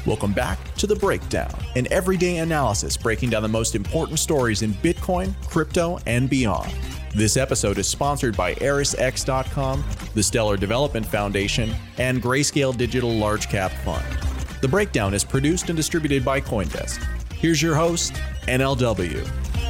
Welcome back to The Breakdown, an everyday analysis breaking down the most important stories in Bitcoin, crypto, and beyond. This episode is sponsored by ErisX.com, the Stellar Development Foundation, and Grayscale Digital Large Cap Fund. The Breakdown is produced and distributed by CoinDesk. Here's your host, NLW.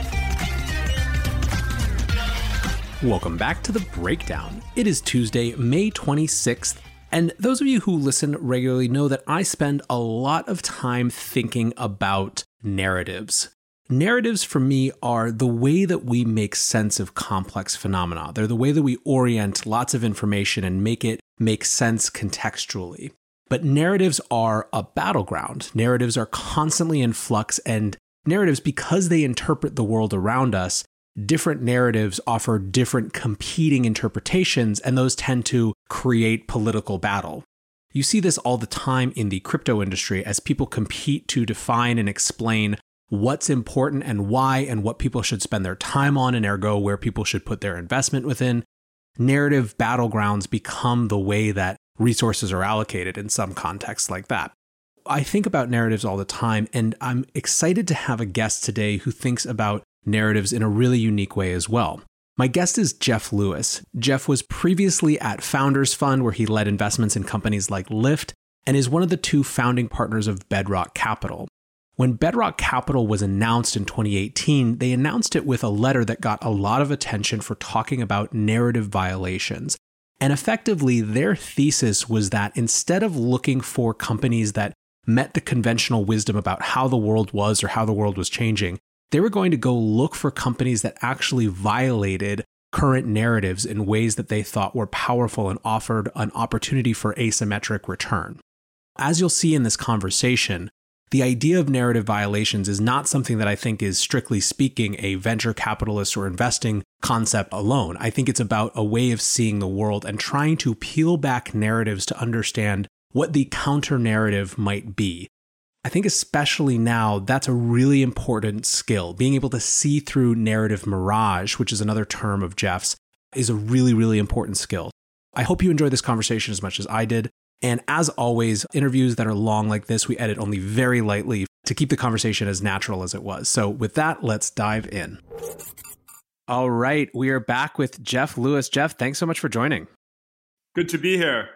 Welcome back to The Breakdown. It is Tuesday, May 26th. And those of you who listen regularly know that I spend a lot of time thinking about narratives. Narratives for me are the way that we make sense of complex phenomena. They're the way that we orient lots of information and make it make sense contextually. But narratives are a battleground. Narratives are constantly in flux, and narratives, because they interpret the world around us, different narratives offer different competing interpretations, and those tend to create political battle. You see this all the time in the crypto industry as people compete to define and explain what's important and why, and what people should spend their time on, and ergo where people should put their investment within. Narrative battlegrounds become the way that resources are allocated in some contexts like that. I think about narratives all the time, and I'm excited to have a guest today who thinks about narratives in a really unique way as well. My guest is Jeff Lewis. Jeff was previously at Founders Fund, where he led investments in companies like Lyft, and is one of the two founding partners of Bedrock Capital. When Bedrock Capital was announced in 2018, they announced it with a letter that got a lot of attention for talking about narrative violations. And effectively, their thesis was that instead of looking for companies that met the conventional wisdom about how the world was or how the world was changing, they were going to go look for companies that actually violated current narratives in ways that they thought were powerful and offered an opportunity for asymmetric return. As you'll see in this conversation, the idea of narrative violations is not something that I think is, strictly speaking, a venture capitalist or investing concept alone. I think it's about a way of seeing the world and trying to peel back narratives to understand what the counter narrative might be. I think especially now, that's a really important skill. Being able to see through narrative mirage, which is another term of Jeff's, is a really, really important skill. I hope you enjoy this conversation as much as I did. And as always, interviews that are long like this, we edit only very lightly to keep the conversation as natural as it was. So with that, let's dive in. All right, we are back with Jeff Lewis. Jeff, thanks so much for joining. Good to be here.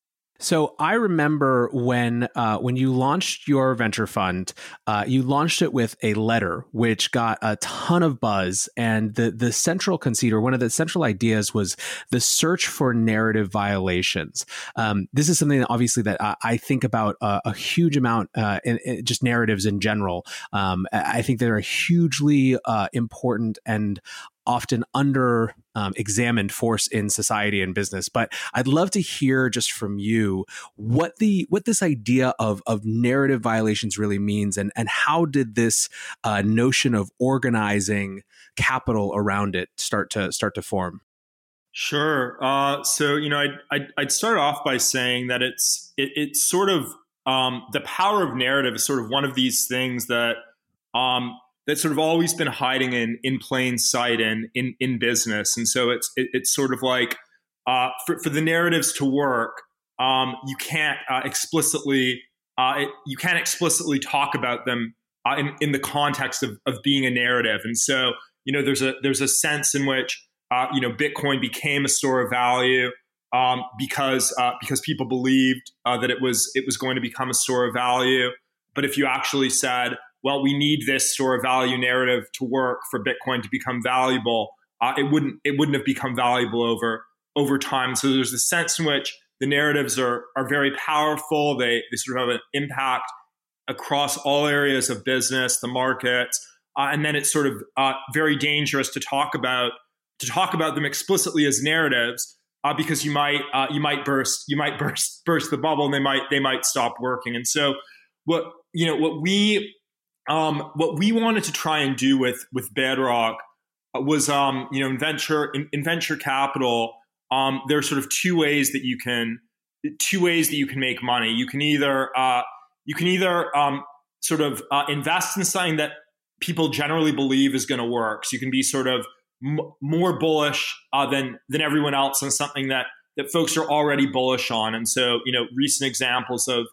So I remember when you launched your venture fund, you launched it with a letter which got a ton of buzz, and the central conceit, or one of the central ideas, was the search for narrative violations. This is something that obviously that I think about a huge amount in just narratives in general. I think they're a hugely important and often under examined force in society and business. But I'd love to hear just from you what this idea of narrative violations really means, and how did this notion of organizing capital around it start to form? Sure. So I'd start off by saying that it's sort of the power of narrative is sort of one of these things that that's sort of always been hiding in plain sight and in business. And so it's sort of like for the narratives to work, you can't explicitly talk about them in the context of being a narrative. And so there's a sense in which Bitcoin became a store of value because people believed that it was going to become a store of value. But if you actually said, well, we need this store of value narrative to work for Bitcoin to become valuable, it wouldn't have become valuable over time. So there's a sense in which the narratives are very powerful. They sort of have an impact across all areas of business, the markets, and then it's sort of very dangerous to talk about them explicitly as narratives because you might burst the bubble, and they might stop working. And so what we wanted to try and do with Bedrock was, in venture capital, there are sort of two ways that you can make money. You can either sort of invest in something that people generally believe is going to work. So you can be sort of more bullish than everyone else on something that folks are already bullish on. And so, recent examples of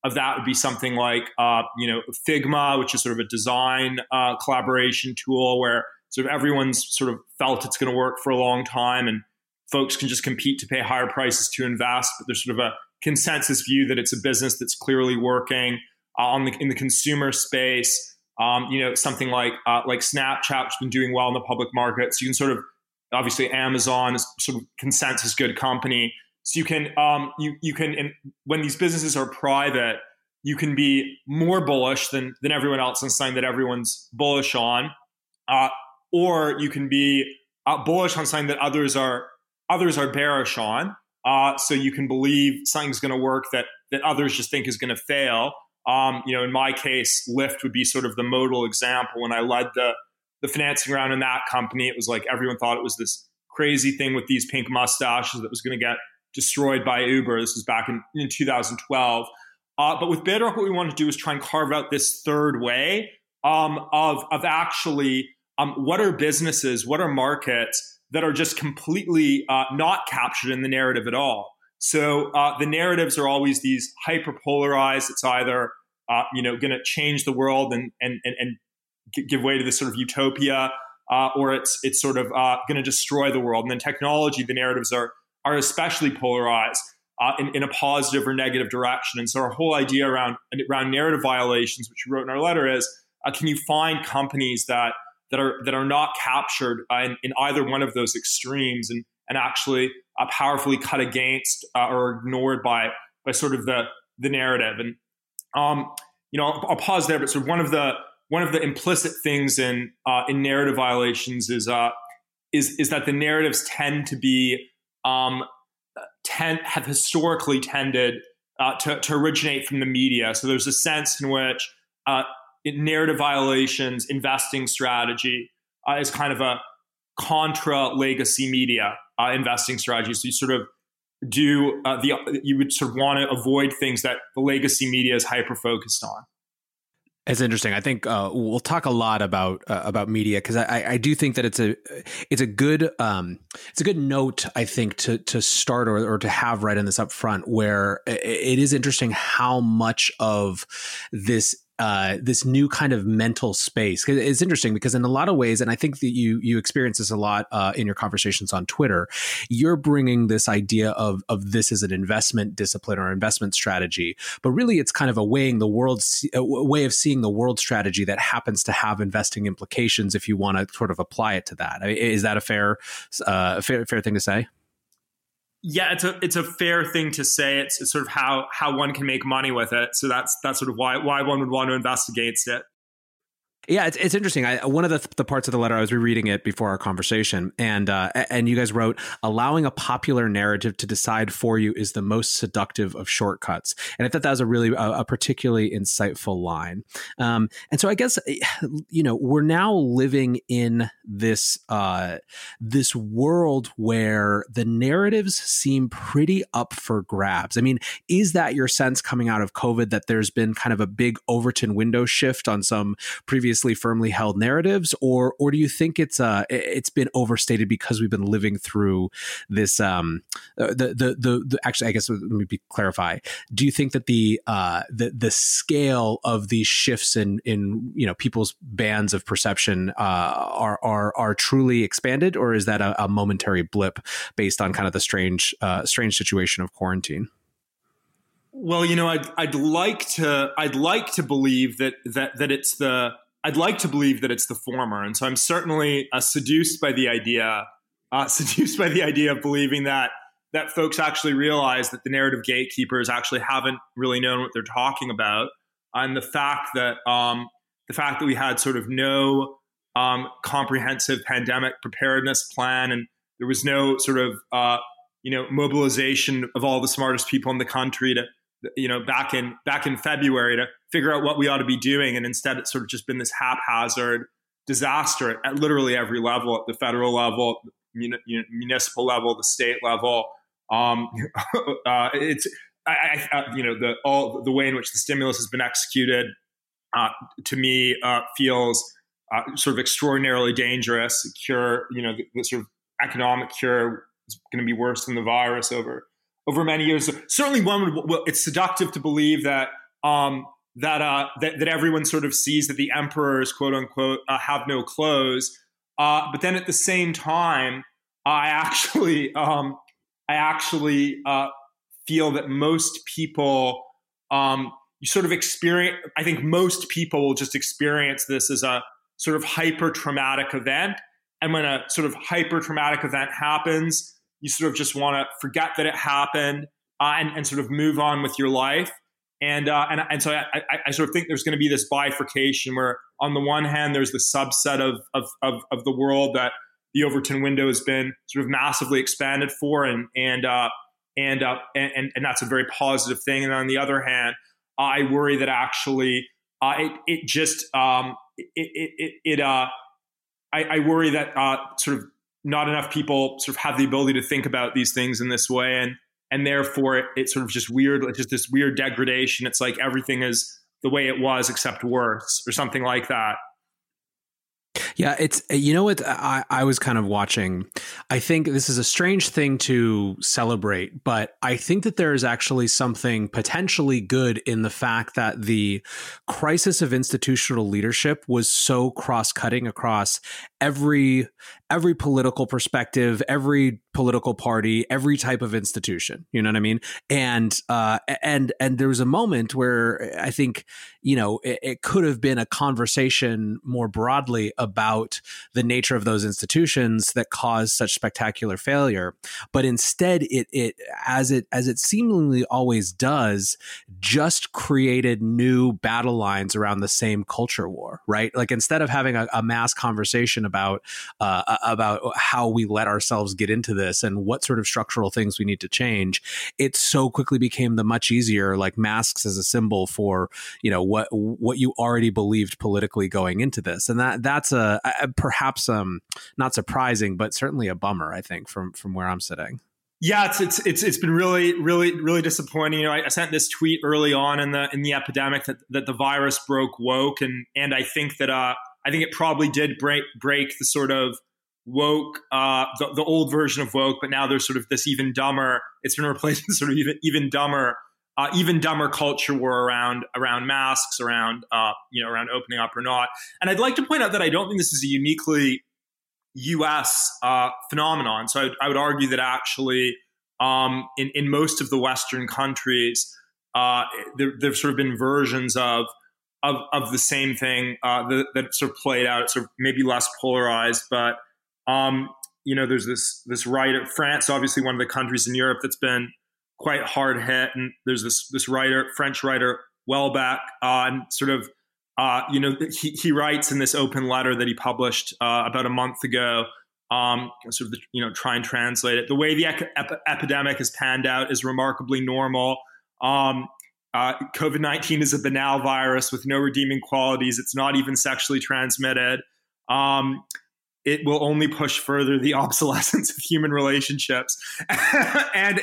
of that would be something like, Figma, which is sort of a design collaboration tool where sort of everyone's sort of felt it's going to work for a long time and folks can just compete to pay higher prices to invest. But there's sort of a consensus view that it's a business that's clearly working in the consumer space. Something like Snapchat, which has been doing well in the public markets. You can sort of, obviously Amazon is sort of consensus good company. So you can, and when these businesses are private, you can be more bullish than everyone else on something that everyone's bullish on, or you can be bullish on something that others are bearish on. So you can believe something's going to work that others just think is going to fail. In my case, Lyft would be sort of the modal example. When I led the financing round in that company, it was like everyone thought it was this crazy thing with these pink mustaches that was going to get destroyed by Uber. This was back in 2012. But with Bedrock, what we want to do is try and carve out this third way of actually what are businesses, what are markets that are just completely not captured in the narrative at all. So the narratives are always these hyper-polarized. It's either going to change the world and give way to this sort of utopia, or it's sort of going to destroy the world. And then technology, the narratives are especially polarized in a positive or negative direction. And so our whole idea around narrative violations, which we wrote in our letter, is can you find companies that are not captured in either one of those extremes and actually powerfully cut against or ignored by sort of the narrative. And I'll pause there. But sort of one of the implicit things in narrative violations is that the narratives tend to be have historically tended to originate from the media. So there's a sense in which narrative violations, investing strategy is kind of a contra legacy media investing strategy. So you sort of you would sort of want to avoid things that the legacy media is hyper focused on. It's interesting. I think we'll talk a lot about media because I do think that it's a good note, I think, to start or to have right in this up front, where it is interesting how much of this new kind of mental space. It's interesting because in a lot of ways, and I think that you experience this a lot in your conversations on Twitter, you're bringing this idea of this as an investment discipline or investment strategy, but really it's kind of a way of seeing the world strategy that happens to have investing implications if you want to sort of apply it to that. I mean, is that a fair thing to say? Yeah, it's a fair thing to say. It's sort of how one can make money with it. So that's sort of why one would want to invest against it. Yeah, it's interesting. One of the parts of the letter, I was rereading it before our conversation, and you guys wrote, allowing a popular narrative to decide for you is the most seductive of shortcuts. And I thought that was a particularly insightful line. And so I guess, we're now living in this world where the narratives seem pretty up for grabs. I mean, is that your sense coming out of COVID, that there's been kind of a big Overton window shift on some previously firmly held narratives, or do you think it's been overstated because we've been living through this actually, I guess, let me clarify. Do you think that the scale of these shifts in people's bands of perception are truly expanded, or is that a momentary blip based on kind of the strange situation of quarantine? Well, I'd like to believe that it's the I'd like to believe that it's the former, and so I'm certainly seduced by the idea of believing that folks actually realize that the narrative gatekeepers actually haven't really known what they're talking about, and the fact that we had sort of no comprehensive pandemic preparedness plan, and there was no sort of mobilization of all the smartest people in the country to back in February to figure out what we ought to be doing. And instead, it's sort of just been this haphazard disaster at literally every level, at the federal level, municipal level, the state level. It's the way in which the stimulus has been executed to me feels sort of extraordinarily dangerous. The cure, the sort of economic cure is going to be worse than the virus over many years. So certainly, it's seductive to believe that that everyone sort of sees that the emperors, quote unquote, have no clothes. But then at the same time, I actually feel that most people, you sort of experience. I think most people will just experience this as a sort of hyper traumatic event. And when a sort of hyper traumatic event happens, you sort of just want to forget that it happened and sort of move on with your life. And so I sort of think there's going to be this bifurcation where, on the one hand, there's the subset of the world that the Overton window has been sort of massively expanded for, and that's a very positive thing. And on the other hand, I worry that actually I worry that sort of not enough people sort of have the ability to think about these things in this way, and therefore it's sort of just weird, just this weird degradation. It's like everything is the way it was except worse, or something like that. Yeah, it's, you know what, I was kind of watching. I think this is a strange thing to celebrate, but I think that there is actually something potentially good in the fact that the crisis of institutional leadership was so cross-cutting across every political perspective, every political party, every type of institution. You know what I mean? And there was a moment where I think, it could have been a conversation more broadly about the nature of those institutions that caused such spectacular failure. But instead, it as it seemingly always does, just created new battle lines around the same culture war, right? Like, instead of having a mass conversation about how we let ourselves get into this and what sort of structural things we need to change, it so quickly became the much easier, like, masks as a symbol for, what you already believed politically going into this. And that's perhaps not surprising, but certainly a bummer, I think, from where I'm sitting. Yeah, it's been really disappointing. I sent this tweet early on in the epidemic that the virus broke woke, and I think that I think it probably did break the sort of woke, the old version of woke, but now there's sort of this even dumber. It's been replaced with sort of even dumber culture war around masks, around opening up or not. And I'd like to point out that I don't think this is a uniquely U.S. phenomenon. So I would argue that actually in most of the Western countries, there's sort of been versions of the same thing that sort of played out. It's sort of maybe less polarized, but there's this writer. France, obviously one of the countries in Europe that's been quite hard hit, and there's this French writer Welbeck, and sort of he writes in this open letter that he published about a month ago, sort of try and translate it. The way the epidemic has panned out is remarkably normal. COVID-19 is a banal virus with no redeeming qualities. It's not even sexually transmitted. It will only push further the obsolescence of human relationships, and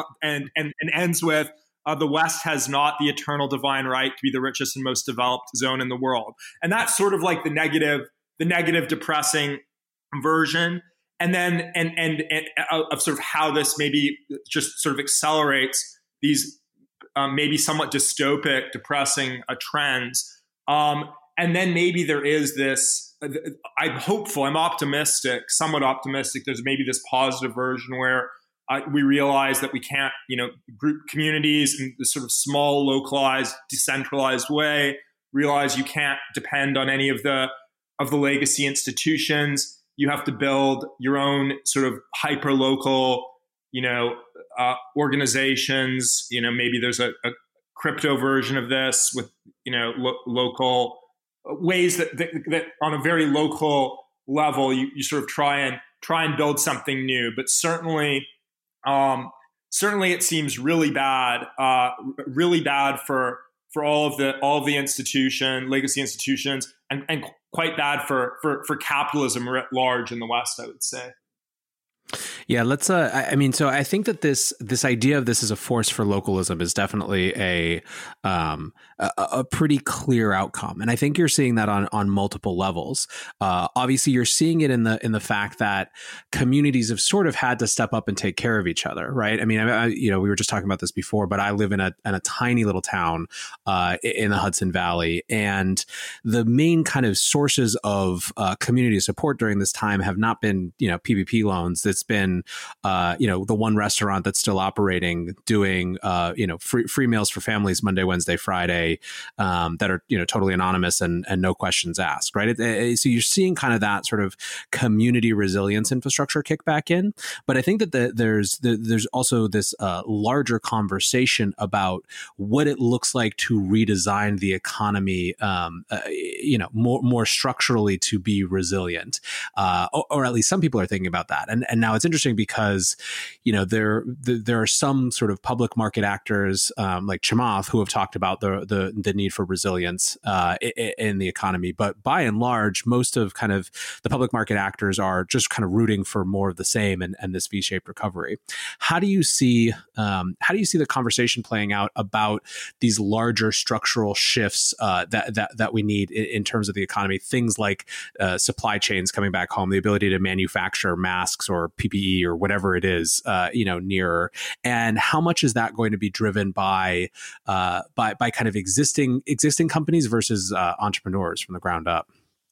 ends with the West has not the eternal divine right to be the richest and most developed zone in the world, and that's sort of like the negative, depressing version, and then of sort of how this maybe just sort of accelerates these maybe somewhat dystopic, depressing trends, and then maybe there is this. I'm hopeful. I'm optimistic, somewhat optimistic. There's maybe this positive version where we realize that we can't, group communities in this sort of small, localized, decentralized way. Realize you can't depend on any of the legacy institutions. You have to build your own sort of hyper local, organizations. Maybe there's a crypto version of this with local ways that on a very local level you sort of try and build something new. But certainly it seems really bad for all of the legacy institutions, and quite bad for capitalism writ large in the West, I would say. Yeah, let's. I mean, so I think that this idea of this as a force for localism is definitely a pretty clear outcome, and I think you're seeing that on multiple levels. Obviously, you're seeing it in the fact that communities have sort of had to step up and take care of each other, right? I mean, we were just talking about this before, but I live in a tiny little town in the Hudson Valley, and the main kind of sources of community support during this time have not been PPP loans. It's been the one restaurant that's still operating, doing free meals for families Monday, Wednesday, Friday, that are totally anonymous and no questions asked, right? So you're seeing kind of that sort of community resilience infrastructure kick back in, but I think that there's also this larger conversation about what it looks like to redesign the economy, more structurally to be resilient, or at least some people are thinking about that. And now it's interesting because, there are some sort of public market actors like Chamath who have talked about the need for resilience in the economy. But by and large, most of kind of the public market actors are just kind of rooting for more of the same and this V-shaped recovery. How do you see the conversation playing out about these larger structural shifts that we need in terms of the economy? Things like supply chains coming back home, the ability to manufacture masks or PPE or whatever it is, nearer, and how much is that going to be driven by kind of existing companies versus entrepreneurs from the ground up?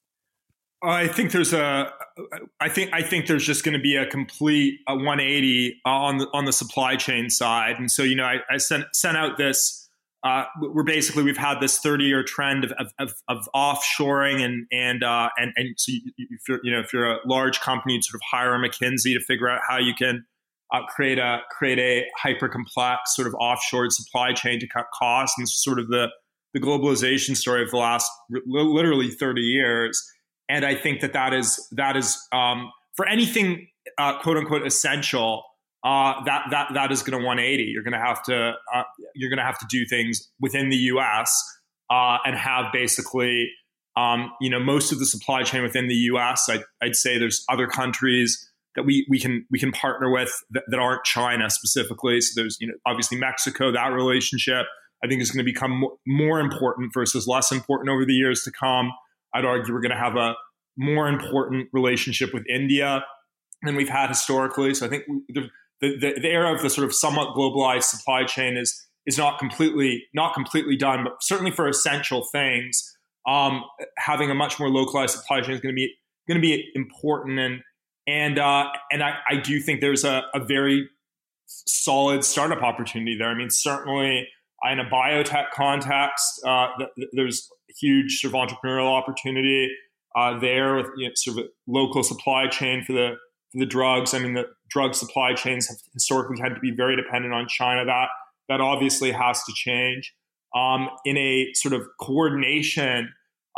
I think there's just going to be a complete 180 on the supply chain side, and so I sent out this. We've had this 30-year trend of offshoring, and so if you're a large company, you'd sort of hire a McKinsey to figure out how you can create a hyper complex sort of offshored supply chain to cut costs, and this is sort of the globalization story of the last literally 30 years. And I think that is for anything quote unquote essential. That is going to 180. You're going to have to do things within the U.S. And have basically, most of the supply chain within the U.S. I'd say there's other countries that we can partner with that aren't China specifically. So there's obviously Mexico. That relationship I think is going to become more important versus less important over the years to come. I'd argue we're going to have a more important relationship with India than we've had historically. So I think the era of the sort of somewhat globalized supply chain is not completely done, but certainly for essential things, having a much more localized supply chain is going to be important. And I do think there's a very solid startup opportunity there. I mean, certainly in a biotech context, there's huge sort of entrepreneurial opportunity there with sort of a local supply chain for the drugs. I mean, the drug supply chains have historically had to be very dependent on China. That obviously has to change. In a sort of coordination,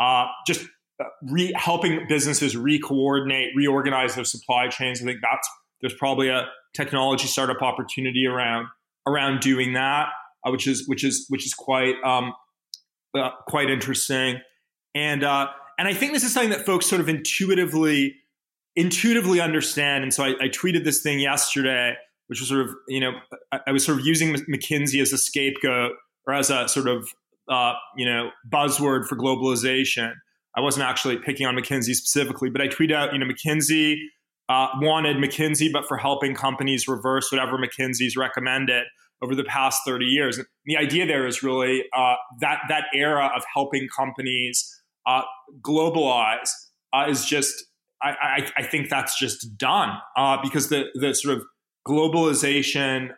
helping businesses reorganize their supply chains. I think there's probably a technology startup opportunity around doing that, which is quite interesting. And I think this is something that folks sort of intuitively understand. And so I tweeted this thing yesterday, which was sort of, I was sort of using McKinsey as a scapegoat or as a sort of, buzzword for globalization. I wasn't actually picking on McKinsey specifically, but I tweeted out, McKinsey wanted McKinsey, but for helping companies reverse whatever McKinsey's recommended over the past 30 years. And the idea there is really that era of helping companies globalize is just, I think that's just done because the sort of globalization,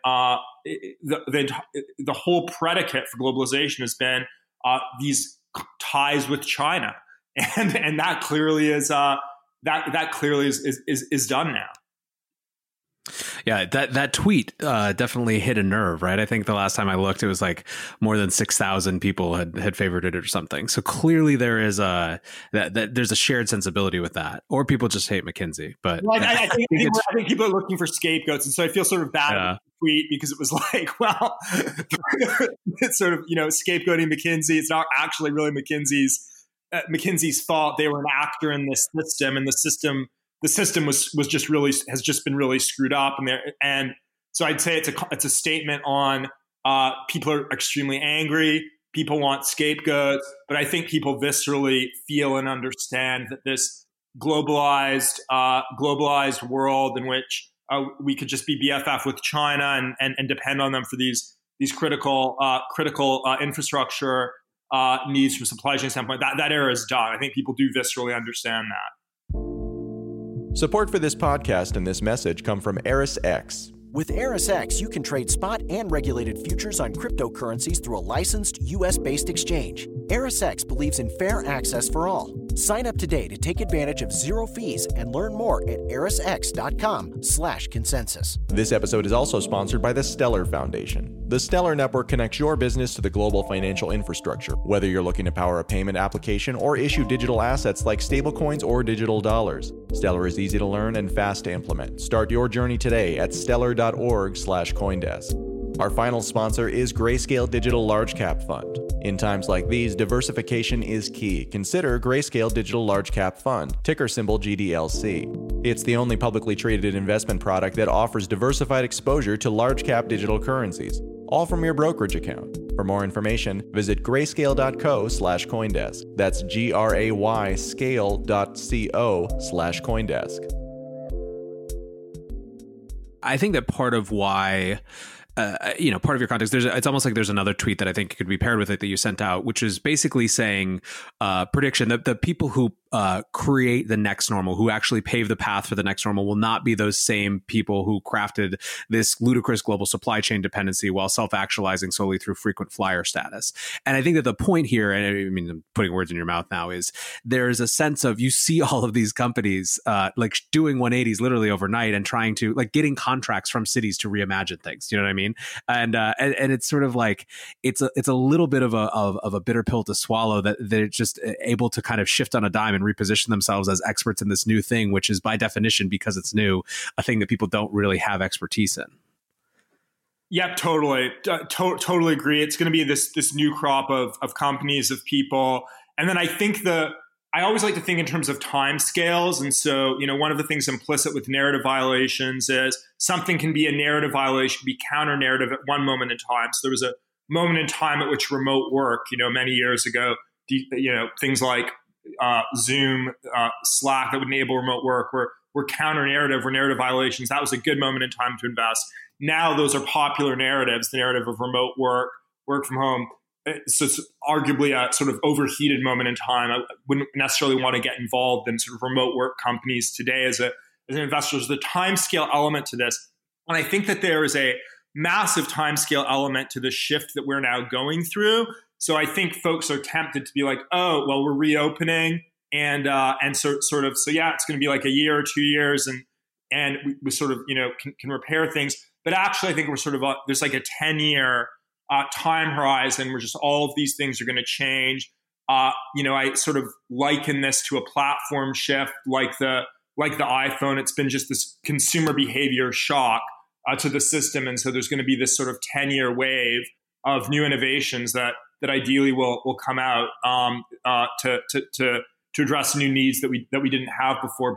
the whole predicate for globalization has been these ties with China, and that clearly is done now. Yeah, that tweet definitely hit a nerve, right? I think the last time I looked, it was like more than 6,000 people had favorited it or something. So clearly there is there's a shared sensibility with that, or people just hate McKinsey. But well, I think people are looking for scapegoats, and so I feel sort of bad about the tweet because it was like, well, it's sort of scapegoating McKinsey. It's not actually really McKinsey's fault. They were an actor in this system, and the system the system has just been really screwed up, and so I'd say it's a statement on people are extremely angry. People want scapegoats, but I think people viscerally feel and understand that this globalized world in which we could just be BFF with China and depend on them for these critical infrastructure needs from a supply chain standpoint, that era is done. I think people do viscerally understand that. Support for this podcast and this message come from ErisX. With ErisX, you can trade spot and regulated futures on cryptocurrencies through a licensed U.S.-based exchange. ErisX believes in fair access for all. Sign up today to take advantage of zero fees and learn more at erisx.com/consensus. This episode is also sponsored by the Stellar Foundation. The Stellar Network connects your business to the global financial infrastructure, whether you're looking to power a payment application or issue digital assets like stablecoins or digital dollars. Stellar is easy to learn and fast to implement. Start your journey today at stellar.org/Coindesk. Our final sponsor is Grayscale Digital Large Cap Fund. In times like these, diversification is key. Consider Grayscale Digital Large Cap Fund, ticker symbol GDLC. It's the only publicly traded investment product that offers diversified exposure to large cap digital currencies, all from your brokerage account. For more information, visit grayscale.co/Coindesk. That's GRAY scale.co/Coindesk. I think that part of why, part of your context, it's almost like there's another tweet that I think could be paired with it that you sent out, which is basically saying prediction that the people who create the next normal, who actually pave the path for the next normal, will not be those same people who crafted this ludicrous global supply chain dependency while self-actualizing solely through frequent flyer status. And I think that the point here, and I mean, I'm putting words in your mouth now, is there's a sense of, you see all of these companies like doing 180s literally overnight and trying to, like, getting contracts from cities to reimagine things. Do you know what I mean? And it's sort of like, it's a little bit of a bitter pill to swallow, that they're just able to kind of shift on a dime and reposition themselves as experts in this new thing, which is by definition, because it's new, a thing that people don't really have expertise in. Yep, totally. Totally agree. It's going to be this new crop of companies, of people. And then I think I always like to think in terms of time scales. And so, one of the things implicit with narrative violations is something can be a narrative violation, be counter narrative at one moment in time. So there was a moment in time at which remote work, many years ago, things like Zoom, Slack that would enable remote work were counter narrative, were narrative violations. That was a good moment in time to invest. Now those are popular narratives, the narrative of remote work from home. So it's arguably a sort of overheated moment in time. I wouldn't necessarily want to get involved in sort of remote work companies today as an investor. There's the time scale element to this. And I think that there is a massive time scale element to the shift that we're now going through. So I think folks are tempted to be like, oh, well, we're reopening and so it's going to be like a year or 2 years and we sort of, can repair things. But actually, I think we're sort of, there's like a 10-year time horizon where just all of these things are going to change. I sort of liken this to a platform shift like the iPhone. It's been just this consumer behavior shock to the system. And so there's going to be this sort of 10-year wave of new innovations that ideally will come out to address new needs that we didn't have before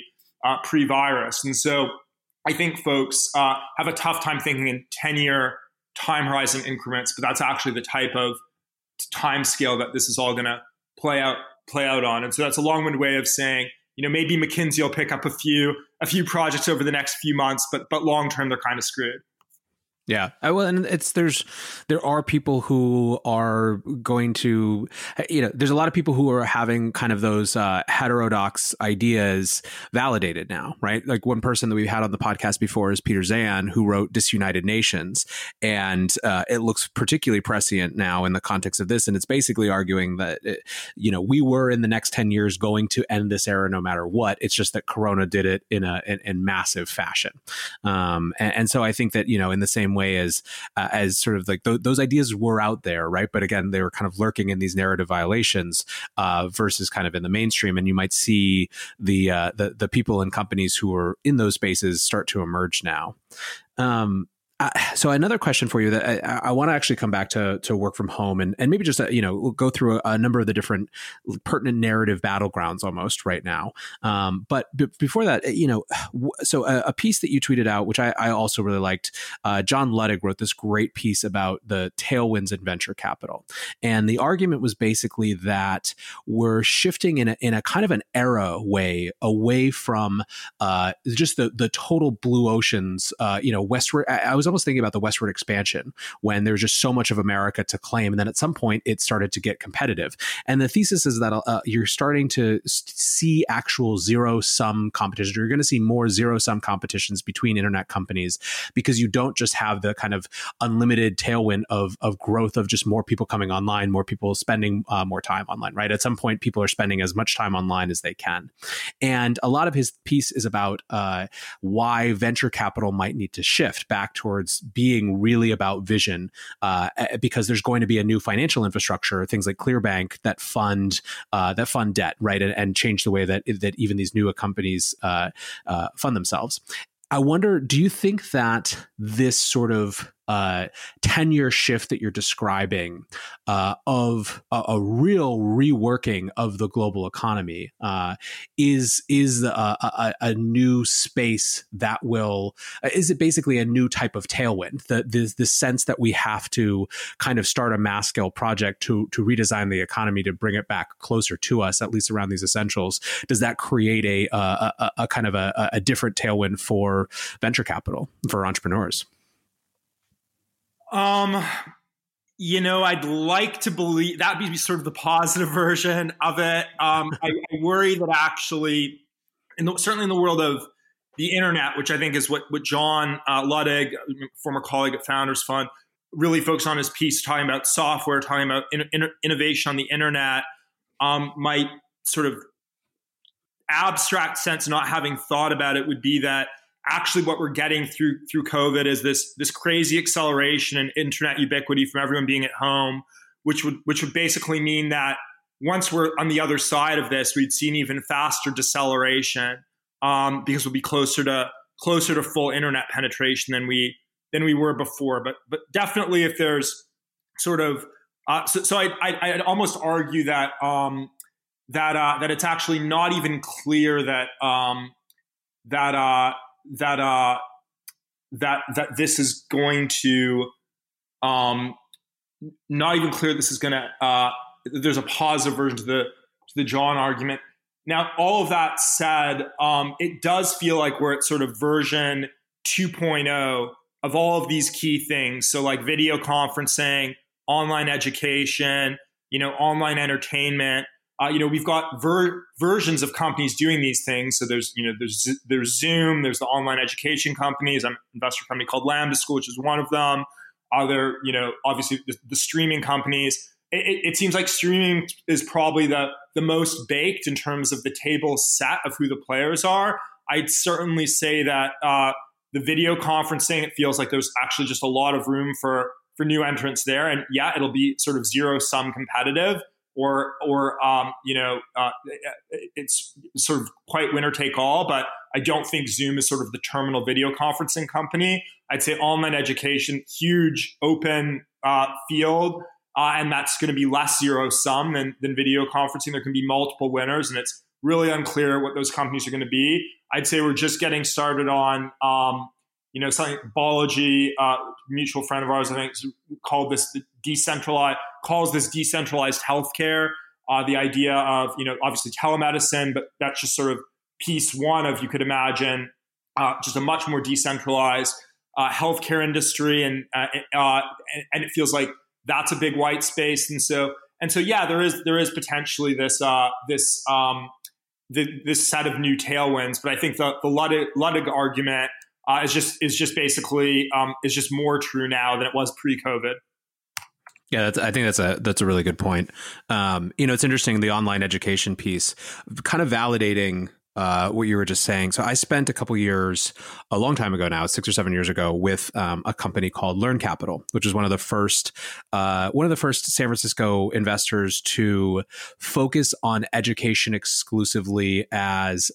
pre-virus. And so I think folks have a tough time thinking in 10-year time horizon increments, but that's actually the type of time scale that this is all going to play out on. And so that's a long-winded way of saying, maybe McKinsey will pick up a few projects over the next few months, but long term they're kind of screwed. Yeah. Well, and there are people who are going to, there's a lot of people who are having kind of those heterodox ideas validated now, right? Like one person that we've had on the podcast before is Peter Zeihan, who wrote Disunited Nations. And it looks particularly prescient now in the context of this. And it's basically arguing that, we were in the next 10 years going to end this era no matter what. It's just that Corona did it in massive fashion. And so I think that, in the same way as sort of like those ideas were out there, right? But again, they were kind of lurking in these narrative violations versus kind of in the mainstream. And you might see the people and companies who are in those spaces start to emerge now. So another question for you that I want to actually come back to work from home and maybe just, we'll go through a number of the different pertinent narrative battlegrounds almost right now. But before that, so a piece that you tweeted out, which I also really liked, John Luttig wrote this great piece about the tailwinds in venture capital. And the argument was basically that we're shifting in a kind of an era way away from just the total blue oceans, westward. I was almost thinking about the westward expansion when there was just so much of America to claim. And then at some point it started to get competitive. And the thesis is that you're starting to see actual zero-sum competition. You're going to see more zero-sum competitions between internet companies because you don't just have the kind of unlimited tailwind of growth of just more people coming online, more people spending more time online, right? At some point, people are spending as much time online as they can. And a lot of his piece is about why venture capital might need to shift back towards being really about vision, because there's going to be a new financial infrastructure, things like ClearBank that fund debt, right, and change the way that even these new companies fund themselves. I wonder, do you think that this sort of 10-year shift that you're describing of a real reworking of the global economy is a new space that is it basically a new type of tailwind? The sense that we have to kind of start a mass scale project to redesign the economy to bring it back closer to us, at least around these essentials. Does that create a kind of a different tailwind for venture capital, for entrepreneurs? I'd like to believe that would be sort of the positive version of it. I worry that actually, certainly in the world of the internet, which I think is what John Luttig, former colleague at Founders Fund, really focused on his piece, talking about software, talking about innovation on the internet, might sort of abstract sense, not having thought about it, would be that actually what we're getting through COVID is this crazy acceleration in internet ubiquity from everyone being at home, which would basically mean that once we're on the other side of this, we'd see an even faster deceleration because we'll be closer to full internet penetration than we were before. But definitely, if there's sort of I'd almost argue that that it's actually not even clear that this is going to not even clear this is going to there's a positive version to the John argument. Now, all of that said, it does feel like we're at sort of version 2.0 of all of these key things. So like video conferencing, online education, online entertainment. We've got versions of companies doing these things. So there's Zoom, there's the online education companies, an investor company called Lambda School, which is one of them. Other, obviously the streaming companies. It seems like streaming is probably the most baked in terms of the table set of who the players are. I'd certainly say that the video conferencing, it feels like there's actually just a lot of room for new entrants there. And yeah, it'll be sort of zero-sum competitive. Or it's sort of quite winner take all, but I don't think Zoom is sort of the terminal video conferencing company. I'd say online education, huge open field, and that's going to be less zero sum than video conferencing. There can be multiple winners, and it's really unclear what those companies are going to be. I'd say we're just getting started on something Balaji, mutual friend of ours, I think, calls this decentralized healthcare. The idea of, obviously telemedicine, but that's just sort of piece one of, you could imagine, just a much more decentralized healthcare industry, and it feels like that's a big white space, and so yeah, there is potentially this set of new tailwinds, but I think the Luttig argument is just basically is just more true now than it was pre-COVID. Yeah, I think that's a really good point. It's interesting, the online education piece, kind of validating what you were just saying. So I spent a couple years, a long time ago now, 6 or 7 years ago, with a company called Learn Capital, which was one of the first San Francisco investors to focus on education exclusively as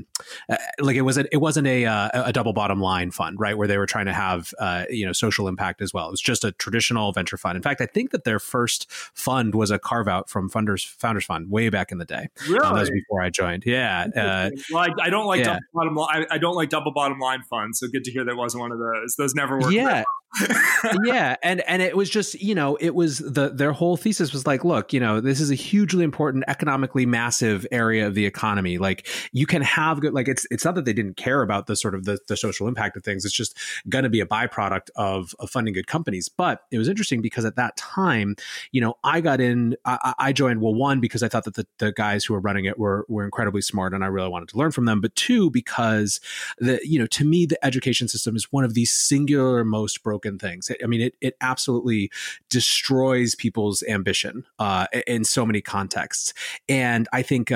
like it wasn't a double bottom line fund, right, where they were trying to have social impact as well. It was just a traditional venture fund. In fact, I think that their first fund was a carve out from Founders Fund way back in the day. Really? That was before I joined. Yeah. Well, I don't like double bottom line. I don't like double bottom line funds. So good to hear that wasn't one of those. Those never work. Yeah. Yeah. And it was just, it was their whole thesis was like, look, this is a hugely important, economically massive area of the economy. Like you can have good, like it's not that they didn't care about the sort of the social impact of things. It's just going to be a byproduct of funding good companies. But it was interesting because at that time, I got in, I joined, well, one, because I thought that the guys who were running it were incredibly smart and I really wanted to learn from them. But two, because to me, the education system is one of the singular most broken things. I mean, it absolutely destroys people's ambition in so many contexts. And I think,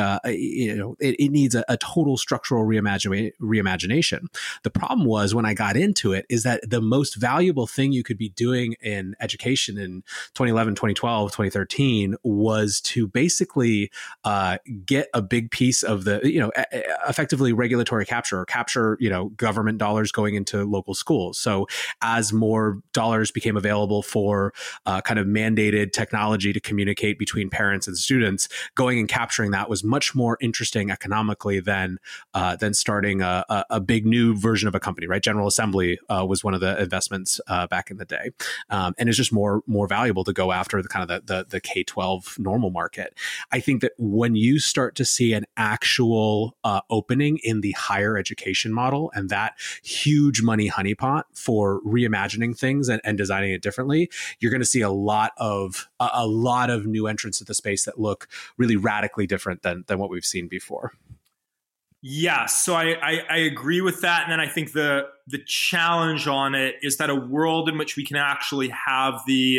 it needs a total structural reimagination. The problem was when I got into it is that the most valuable thing you could be doing in education in 2011, 2012, 2013 was to basically get a big piece of the, effectively regulatory capture government dollars going into local schools. So as more dollars became available for kind of mandated technology to communicate between parents and students, going and capturing that was much more interesting economically than starting a big new version of a company, right? General Assembly was one of the investments back in the day. And it's just more valuable to go after the kind of the K-12 normal market. I think that when you start to see an actual opening in the higher education model and that huge money honeypot for reimagining things and designing it differently, you're going to see a lot of new entrants to the space that look really radically different than what we've seen before. Yeah, so I agree with that. And then I think the challenge on it is that a world in which we can actually have the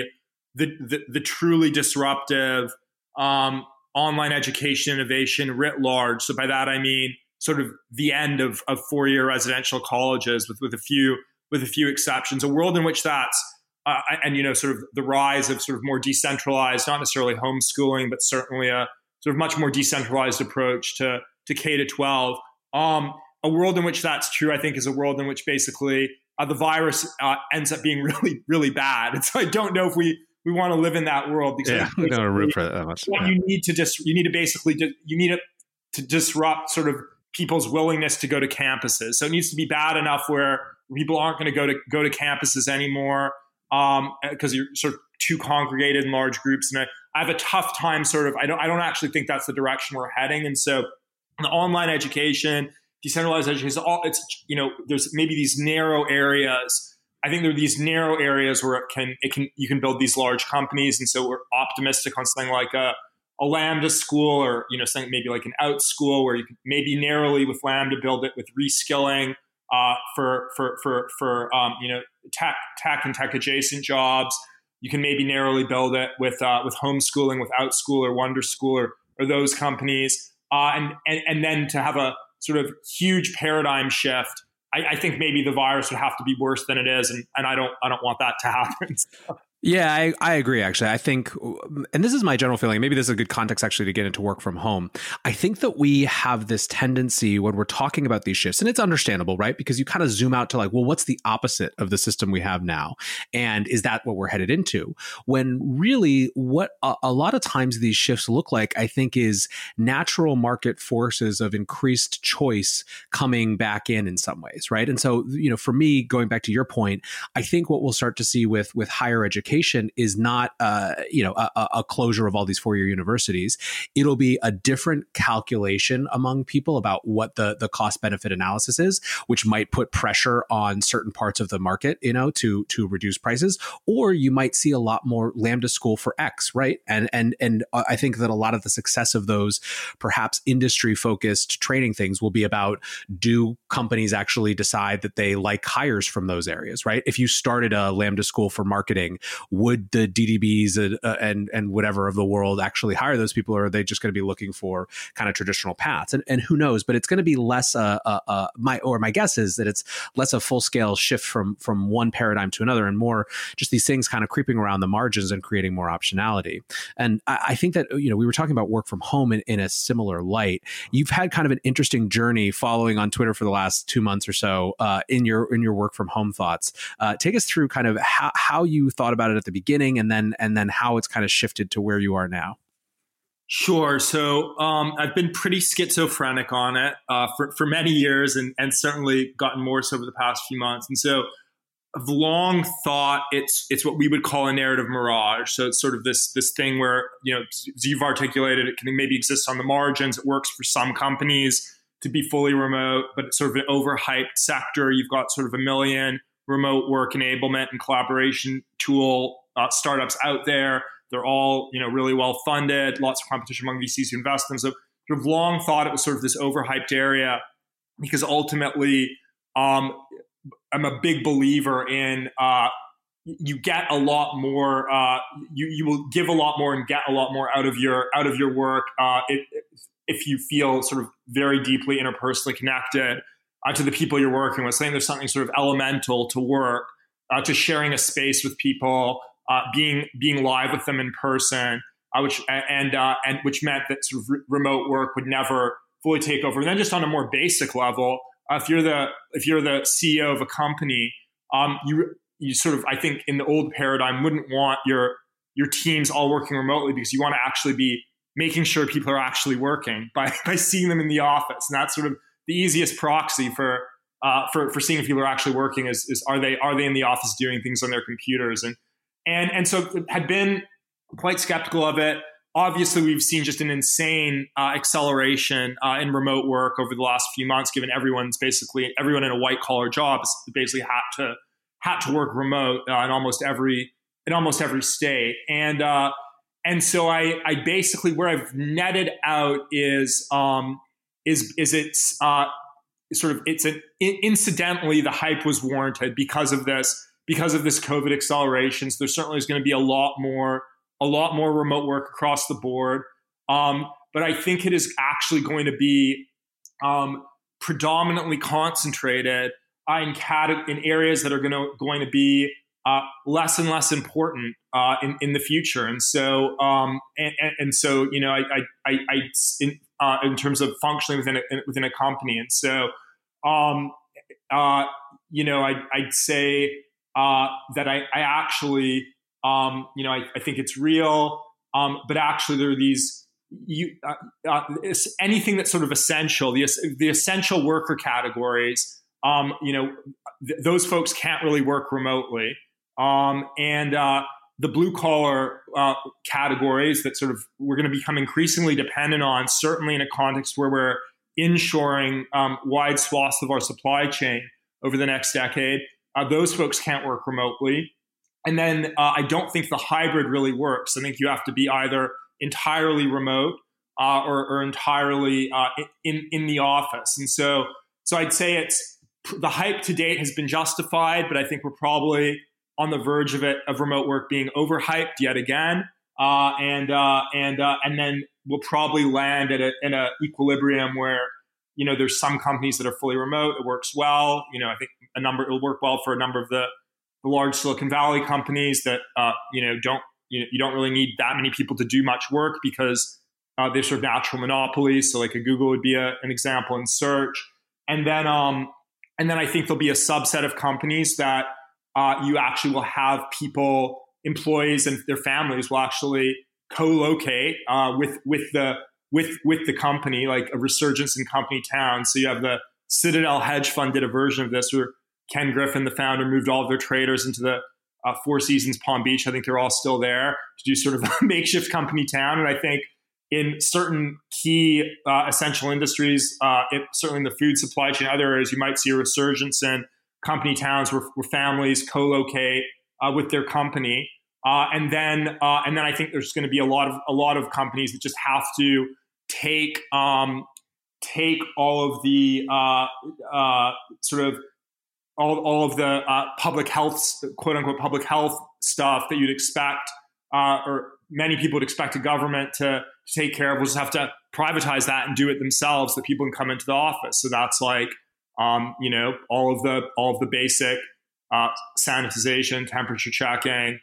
truly disruptive online education innovation writ large. So by that I mean sort of the end of 4-year residential colleges with a few exceptions. A world in which that's sort of the rise of sort of more decentralized, not necessarily homeschooling, but certainly a sort of much more decentralized approach to K-12. A world in which that's true, I think, is a world in which basically the virus ends up being really, really bad. And so I don't know if we want to live in that world. Because we don't root for that much. You need to disrupt sort of people's willingness to go to campuses. So it needs to be bad enough where people aren't going to go to campuses anymore because you're sort of too congregated in large groups. And I have a tough time sort of, I don't actually think that's the direction we're heading. And so the online education, decentralized education, there's maybe these narrow areas. I think there are these narrow areas where you can build these large companies. And so we're optimistic on something like a Lambda school or, something maybe like an Out school where you can maybe narrowly with Lambda build it with reskilling for tech and tech adjacent jobs. You can maybe narrowly build it with homeschooling, with Out school or Wonder school or those companies. And then to have a sort of huge paradigm shift, I think maybe the virus would have to be worse than it is, and I don't want that to happen. Yeah, I agree, actually. I think, and this is my general feeling, maybe this is a good context actually to get into work from home. I think that we have this tendency when we're talking about these shifts, and it's understandable, right? Because you kind of zoom out to like, well, what's the opposite of the system we have now? And is that what we're headed into? When really what a lot of times these shifts look like, I think, is natural market forces of increased choice coming back in some ways, right? And so, for me, going back to your point, I think what we'll start to see with higher education is not, a closure of all these 4-year universities. It'll be a different calculation among people about what the cost benefit analysis is, which might put pressure on certain parts of the market, to reduce prices. Or you might see a lot more Lambda school for X, right? And I think that a lot of the success of those perhaps industry focused training things will be about, do companies actually decide that they like hires from those areas, right? If you started a Lambda school for marketing would the DDBs and whatever of the world actually hire those people, or are they just going to be looking for kind of traditional paths? And who knows? But it's going to be less. My guess is that it's less a full scale shift from one paradigm to another, and more just these things kind of creeping around the margins and creating more optionality. And I think that, we were talking about work from home in a similar light. You've had kind of an interesting journey following on Twitter for the last 2 months or so in your work from home thoughts. Take us through kind of how you thought about it at the beginning, and then how it's kind of shifted to where you are now. Sure. So I've been pretty schizophrenic on it for many years, and certainly gotten more so over the past few months. And so I've long thought it's what we would call a narrative mirage. So it's sort of this thing where, as you've articulated, it can maybe exist on the margins. It works for some companies to be fully remote, but it's sort of an overhyped sector. You've got sort of 1 million remote work enablement and collaboration tool startups out there. They're all, really well funded, lots of competition among VCs who invest in them. So sort of long thought it was sort of this overhyped area, because ultimately I'm a big believer in you get a lot more, you will give a lot more and get a lot more out of your work if you feel sort of very deeply interpersonally connected to the people you're working with. Saying there's something sort of elemental to work, to sharing a space with people, being live with them in person, which meant that sort of remote work would never fully take over. And then just on a more basic level, if you're the CEO of a company, you sort of, I think in the old paradigm, wouldn't want your teams all working remotely, because you want to actually be making sure people are actually working by seeing them in the office. And that's sort of the easiest proxy for seeing if people are actually working is are they in the office doing things on their computers? And so had been quite skeptical of it. Obviously, we've seen just an insane acceleration in remote work over the last few months, given everyone in a white collar job has basically had to work remote in almost every state. And so I basically, where I've netted out is it's incidentally the hype was warranted because of this COVID acceleration. So there certainly is going to be a lot more remote work across the board. But I think it is actually going to be predominantly concentrated in areas that are going to be less and less important in the future. And so in terms of functioning within a company. And so I'd say that I actually I think it's real, but actually there are these anything that's sort of essential, the essential worker categories. Those folks can't really work remotely, and the blue collar categories that sort of we're going to become increasingly dependent on, certainly in a context where we're inshoring wide swaths of our supply chain over the next decade. Those folks can't work remotely. And then I don't think the hybrid really works. I think you have to be either entirely remote or entirely in the office. And so I'd say the hype to date has been justified, but I think we're probably on the verge of remote work being overhyped yet again. And then we'll probably land in a equilibrium where, there's some companies that are fully remote. It works well. I think it'll work well for a number of the large Silicon Valley companies that, you don't really need that many people to do much work because they're sort of natural monopolies. So like a Google would be an example in search. And then I think there'll be a subset of companies that you actually will have employees and their families will actually co-locate with the company, like a resurgence in company towns. So you have the Citadel hedge fund did a version of this where Ken Griffin, the founder, moved all of their traders into the Four Seasons Palm Beach. I think they're all still there to do sort of a makeshift company town. And I think in certain key essential industries, certainly in the food supply chain, other areas, you might see a resurgence in company towns where families co-locate with their company. And then I think there's going to be a lot of companies that just have to take all of the all of the public health, quote unquote, public health stuff that you'd expect, or many people would expect a government to take care of. We'll just have to privatize that and do it themselves, that people can come into the office. So that's like, all of the basic sanitization, temperature checking,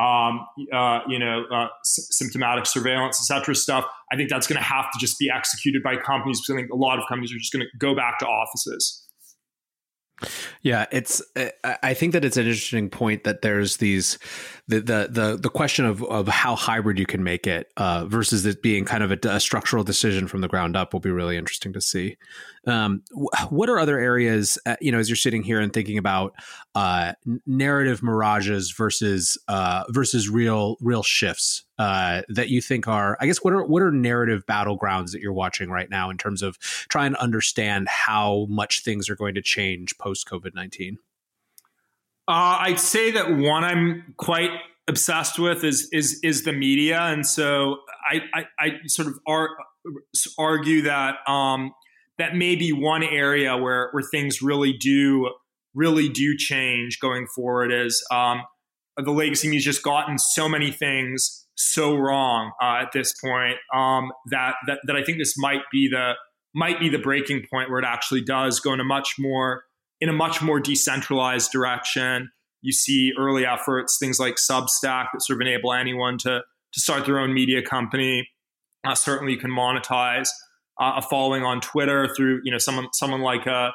symptomatic surveillance, et cetera stuff. I think that's going to have to just be executed by companies, because I think a lot of companies are just going to go back to offices. Yeah, I think that it's an interesting point that there's the question of how hybrid you can make it versus it being kind of a structural decision from the ground up will be really interesting to see. What are other areas, as you're sitting here and thinking about narrative mirages versus real shifts that you think are, I guess, what are narrative battlegrounds that you're watching right now in terms of trying to understand how much things are going to change post COVID-19? I'd say that one I'm quite obsessed with is the media, and so I sort of argue that that may be one area where things really do change going forward. Is the legacy media's just gotten so many things so wrong at this point that I think this might be the breaking point where it actually does go in a much more decentralized direction. You see early efforts, things like Substack, that sort of enable anyone to start their own media company. Certainly, you can monetize a following on Twitter through someone like the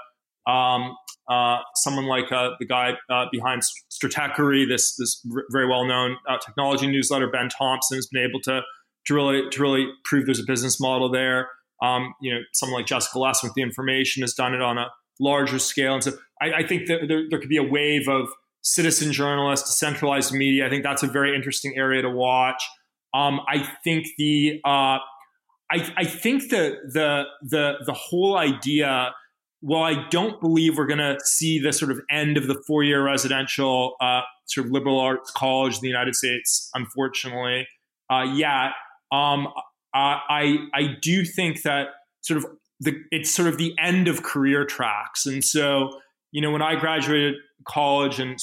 guy behind Stratechery, this very well known technology newsletter. Ben Thompson has been able to really prove there's a business model there. Someone like Jessica Lessman with The Information has done it on a larger scale, and so I think that there could be a wave of citizen journalists, decentralized media. I think that's a very interesting area to watch. I think the whole idea. Well, I don't believe we're going to see the sort of end of the 4-year residential sort of liberal arts college in the United States, unfortunately, yet. I do think that it's sort of the end of career tracks. And so, when I graduated college in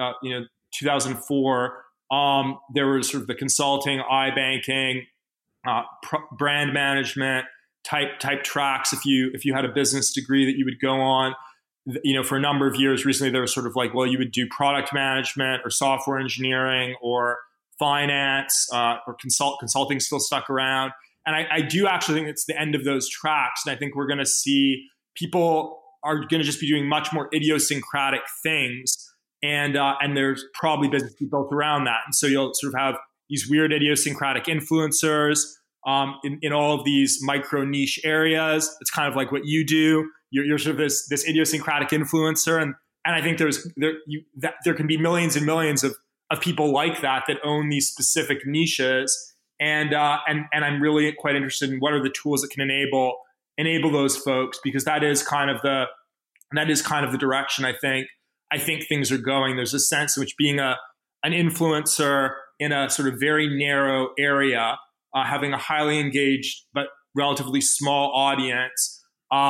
2004, there was sort of the consulting, iBanking, brand management type tracks. If you had a business degree that you would go on, for a number of years recently, there was sort of like, well, you would do product management or software engineering or finance or consulting still stuck around. And I do actually think it's the end of those tracks. And I think we're going to see people are going to just be doing much more idiosyncratic things. And there's probably business built around that. And so you'll sort of have these weird idiosyncratic influencers in all of these micro niche areas. It's kind of like what you do. You're sort of this idiosyncratic influencer. And I think there can be millions and millions of people like that own these specific niches. And I'm really quite interested in what are the tools that can enable those folks, because that is kind of the direction I think things are going. There's a sense in which being an influencer in a sort of very narrow area, having a highly engaged but relatively small audience,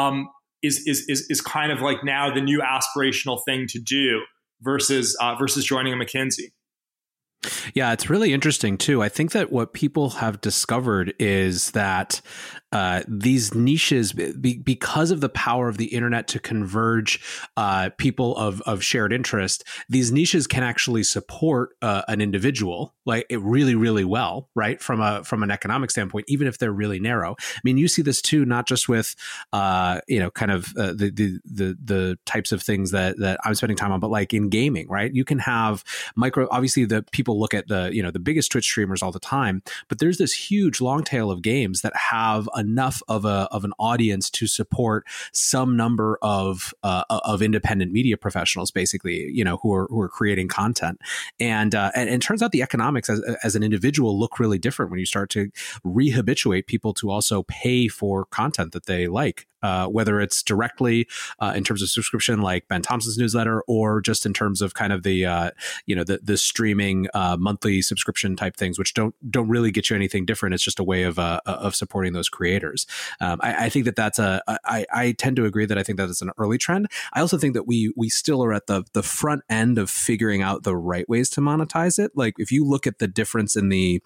is kind of like now the new aspirational thing to do versus joining a McKinsey. Yeah, it's really interesting too. I think that what people have discovered is that these niches, because of the power of the internet to converge people of shared interest, these niches can actually support an individual like it really, really well, right? From an economic standpoint, even if they're really narrow. I mean, you see this too, not just with kind of the types of things that I'm spending time on, but like in gaming, right? You can have obviously the people look at the biggest Twitch streamers all the time, but there's this huge long tail of games that have enough of an audience to support some number of independent media professionals, basically, who are creating content, and it turns out the economics as an individual look really different when you start to rehabituate people to also pay for content that they like. whether it's directly in terms of subscription, like Ben Thompson's newsletter, or just in terms of kind of the the streaming monthly subscription type things, which don't really get you anything different. It's just a way of supporting those creators. I think that's I tend to agree that I think that is an early trend. I also think that we still are at the front end of figuring out the right ways to monetize it. Like if you look at the difference in the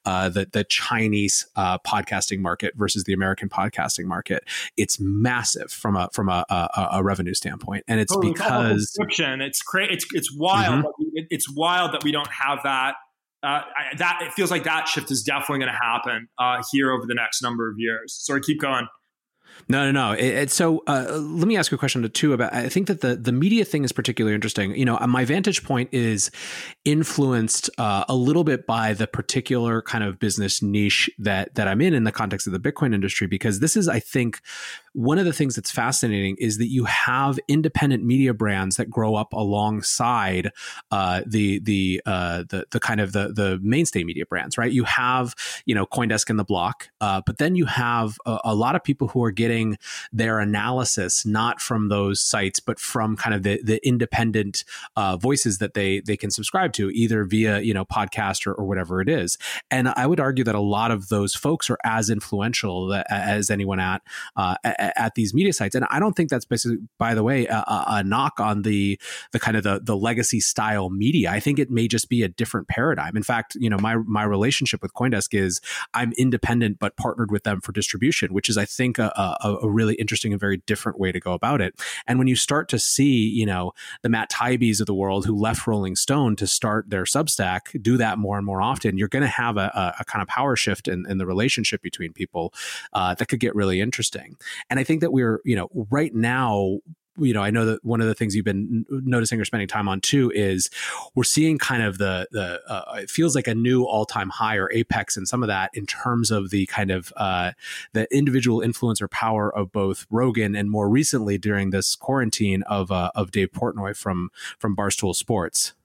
Chinese podcasting market versus the American podcasting market, it's massive from a revenue standpoint, and it's because it's wild. It's wild that we don't have that. That it feels like that shift is definitely going to happen here over the next number of years. Sorry, keep going. No. So let me ask you a question too about. I think that the media thing is particularly interesting. My vantage point is influenced a little bit by the particular kind of business niche that I'm in the context of the Bitcoin industry, because this is, I think, one of the things that's fascinating is that you have independent media brands that grow up alongside the kind of the mainstay media brands, right? You have CoinDesk and The Block, but then you have a lot of people who are getting their analysis not from those sites, but from kind of the independent voices that they can subscribe to, either via podcast or whatever it is. And I would argue that a lot of those folks are as influential as anyone at these media sites. And I don't think that's basically, by the way, a knock on the kind of the legacy style media. I think it may just be a different paradigm. In fact, my relationship with CoinDesk is I'm independent but partnered with them for distribution, which is, I think, a really interesting and very different way to go about it. And when you start to see, the Matt Taibbi's of the world who left Rolling Stone to start their Substack do that more and more often, you're going to have a kind of power shift in the relationship between people that could get really interesting. And I think that we're, right now, I know that one of the things you've been noticing or spending time on too is we're seeing kind of it feels like a new all-time high or apex in some of that in terms of the kind of the individual influencer power of both Rogan and more recently during this quarantine of Dave Portnoy from Barstool Sports.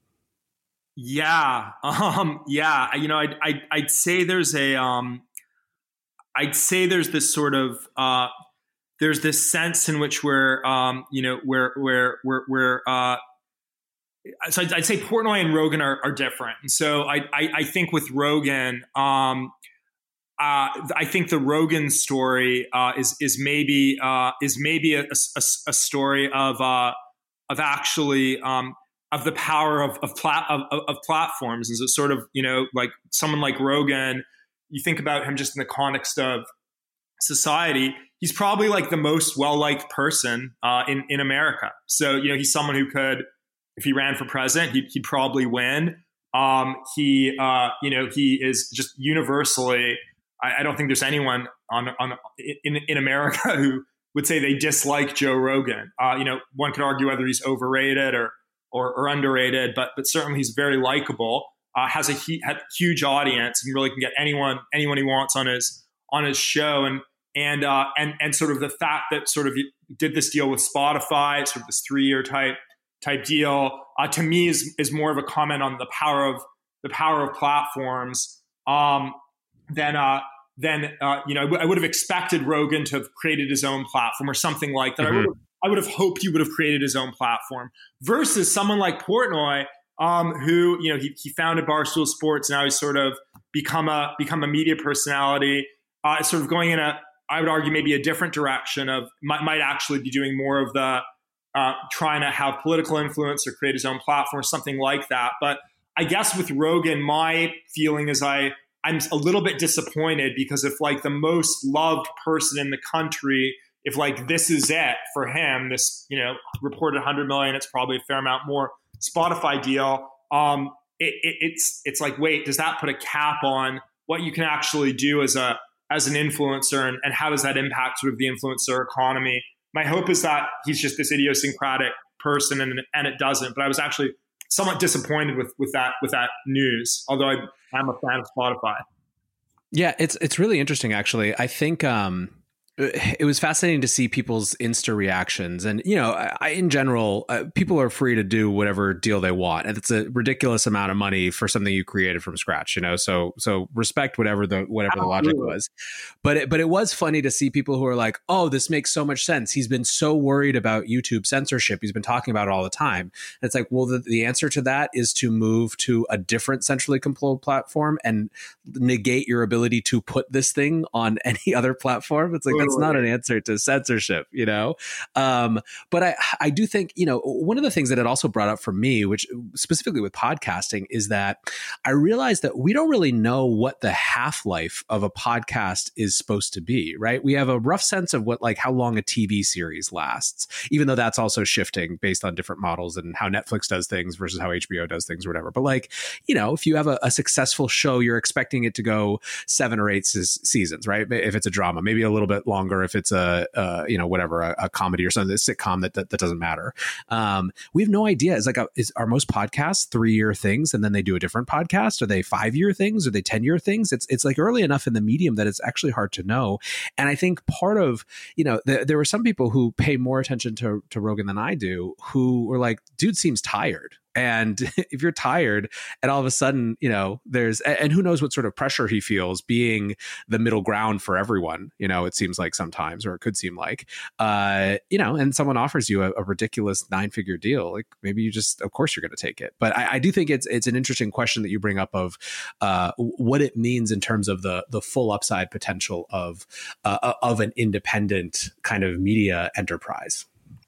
Yeah. Yeah. I'd say there's this sort of, there's this sense in which we're so I'd say Portnoy and Rogan are different. And so I think with Rogan, I think the Rogan story is maybe a story of actually of the power of platforms. And so sort of like someone like Rogan, you think about him just in the context of society, he's probably like the most well-liked person in America. So, he's someone who could, if he ran for president, he'd probably win. He is just universally, I don't think there's anyone in America who would say they dislike Joe Rogan. One could argue whether he's overrated or underrated, but certainly he's very likable, has a huge audience, and really can get anyone he wants on his show. And sort of the fact that sort of you did this deal with Spotify, sort of this 3-year type deal, to me is more of a comment on the power of platforms. I would have expected Rogan to have created his own platform or something like that. Mm-hmm. I would have hoped he would have created his own platform versus someone like Portnoy, who he founded Barstool Sports. Now he's sort of become a media personality, sort of going in I would argue maybe a different direction of might actually be doing more of the trying to have political influence or create his own platform or something like that. But I guess with Rogan, my feeling is I'm a little bit disappointed because if like the most loved person in the country, if like this is it for him, this reported 100 million, it's probably a fair amount more Spotify deal. It's like, wait, does that put a cap on what you can actually do as an influencer, and how does that impact sort of the influencer economy? My hope is that he's just this idiosyncratic person, and it doesn't. But I was actually somewhat disappointed with that news, although I'm a fan of Spotify. Yeah, it's really interesting, actually. I think It was fascinating to see people's Insta reactions. And, in general, people are free to do whatever deal they want. And it's a ridiculous amount of money for something you created from scratch, so respect whatever the logic was. But it was funny to see people who are like, oh, this makes so much sense. He's been so worried about YouTube censorship. He's been talking about it all the time. And it's like, well, the answer to that is to move to a different centrally controlled platform and negate your ability to put this thing on any other platform. It's like, that's not an answer to censorship, but I do think, one of the things that it also brought up for me, which specifically with podcasting, is that I realized that we don't really know what the half-life of a podcast is supposed to be, right? We have a rough sense of how long a TV series lasts, even though that's also shifting based on different models and how Netflix does things versus how HBO does things or whatever. But if you have a successful show, you're expecting it to go 7 or 8 seasons, right? If it's a drama, maybe a little bit longer if it's a comedy or something, a sitcom that doesn't matter. We have no idea. Are most podcasts 3-year things and then they do a different podcast? Are they 5-year things? Are they 10-year things? It's early enough in the medium that it's actually hard to know. And I think part of, there were some people who pay more attention to Rogan than I do, who were like, dude seems tired. And if you're tired and all of a sudden, and who knows what sort of pressure he feels being the middle ground for everyone, it seems like sometimes, or it could seem like, and someone offers you a ridiculous 9-figure deal, like maybe you just, of course you're going to take it. But I do think it's an interesting question that you bring up of what it means in terms of the full upside potential of an independent kind of media enterprise.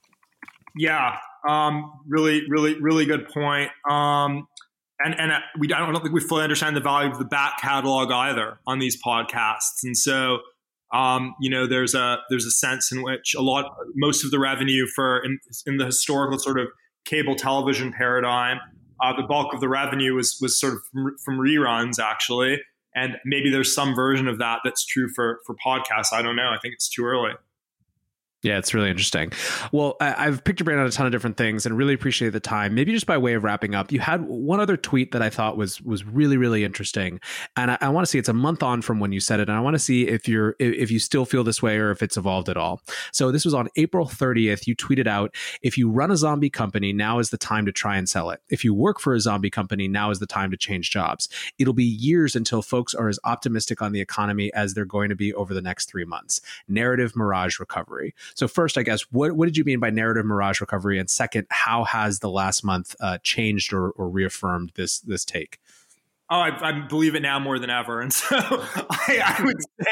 Yeah. Really, really, really good point. And I don't think we fully understand the value of the back catalog either on these podcasts. And so, there's a sense in which most of the revenue in the historical sort of cable television paradigm, the bulk of the revenue was sort of from reruns actually. And maybe there's some version of that that's true for podcasts. I don't know. I think it's too early. Yeah, it's really interesting. Well, I've picked your brain on a ton of different things and really appreciate the time. Maybe just by way of wrapping up, you had one other tweet that I thought was really, really interesting. And I want to see, it's a month on from when you said it. And I want to see if you still feel this way or if it's evolved at all. So this was on April 30th. You tweeted out, if you run a zombie company, now is the time to try and sell it. If you work for a zombie company, now is the time to change jobs. It'll be years until folks are as optimistic on the economy as they're going to be over the next 3 months. Narrative mirage recovery. So first, I guess, what did you mean by narrative mirage recovery? And second, how has the last month changed or reaffirmed this take? Oh, I believe it now more than ever. And so I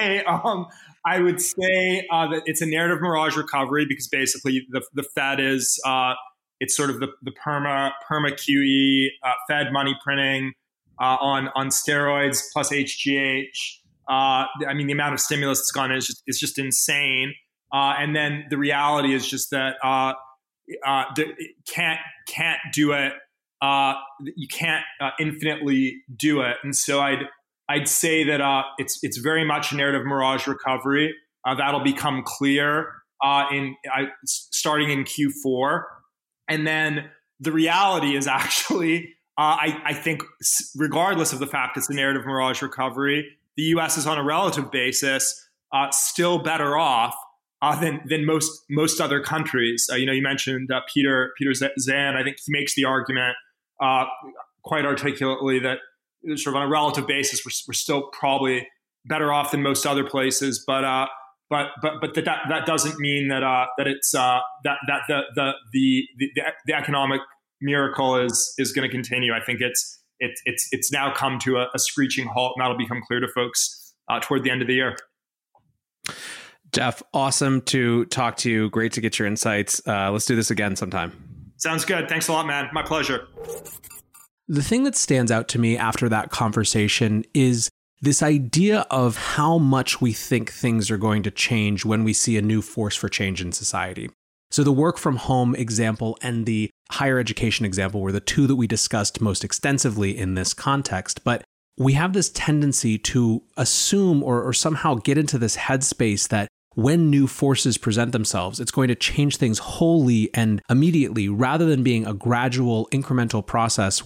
would say that it's a narrative mirage recovery because basically the Fed is it's sort of the perma QE Fed money printing on steroids plus HGH. The amount of stimulus that's gone in is just insane. And then the reality is just that can't do it. You can't infinitely do it. And so I'd say that it's very much a narrative mirage recovery. That'll become clear starting in Q4. And then the reality is actually, I think, regardless of the fact it's a narrative mirage recovery, the U.S. is on a relative basis still better off than most other countries. You mentioned Peter Zand. I think he makes the argument quite articulately that sort of on a relative basis we're still probably better off than most other places. But that doesn't mean that it's that the economic miracle is going to continue. I think it's now come to a screeching halt, and that'll become clear to folks toward the end of the year. Jeff, awesome to talk to you. Great to get your insights. Let's do this again sometime. Sounds good. Thanks a lot, man. My pleasure. The thing that stands out to me after that conversation is this idea of how much we think things are going to change when we see a new force for change in society. So the work from home example and the higher education example were the two that we discussed most extensively in this context. But we have this tendency to assume or somehow get into this headspace that when new forces present themselves, it's going to change things wholly and immediately, rather than being a gradual, incremental process where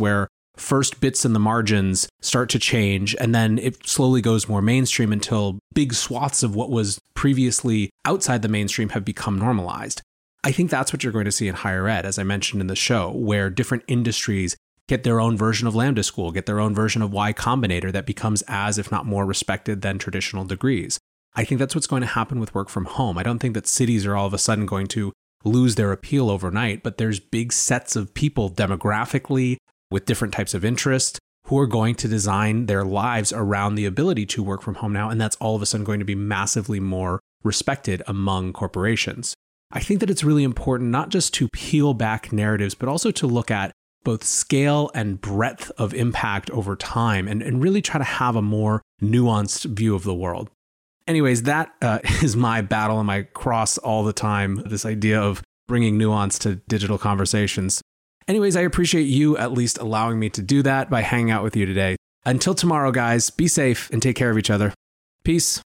first bits in the margins start to change, and then it slowly goes more mainstream until big swaths of what was previously outside the mainstream have become normalized. I think that's what you're going to see in higher ed, as I mentioned in the show, where different industries get their own version of Lambda School, get their own version of Y Combinator that becomes as, if not more, respected than traditional degrees. I think that's what's going to happen with work from home. I don't think that cities are all of a sudden going to lose their appeal overnight, but there's big sets of people demographically with different types of interest who are going to design their lives around the ability to work from home now, and that's all of a sudden going to be massively more respected among corporations. I think that it's really important not just to peel back narratives, but also to look at both scale and breadth of impact over time and really try to have a more nuanced view of the world. Anyways, that is my battle and my cross all the time, this idea of bringing nuance to digital conversations. Anyways, I appreciate you at least allowing me to do that by hanging out with you today. Until tomorrow, guys, be safe and take care of each other. Peace.